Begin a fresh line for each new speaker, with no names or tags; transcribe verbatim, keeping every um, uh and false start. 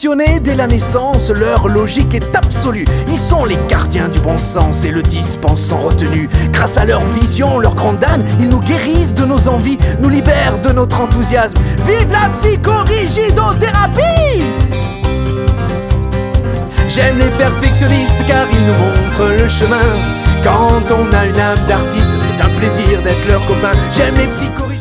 Perfectionnés dès la naissance, leur logique est absolue. Ils sont les gardiens du bon sens et le dispensent sans retenue. Grâce à leur vision, leur grande âme, ils nous guérissent de nos envies, nous libèrent de notre enthousiasme. Vive la psychorigidothérapie! J'aime les perfectionnistes car ils nous montrent le chemin. Quand on a une âme d'artiste, c'est un plaisir d'être leur copain. J'aime les psychorigidothérapes.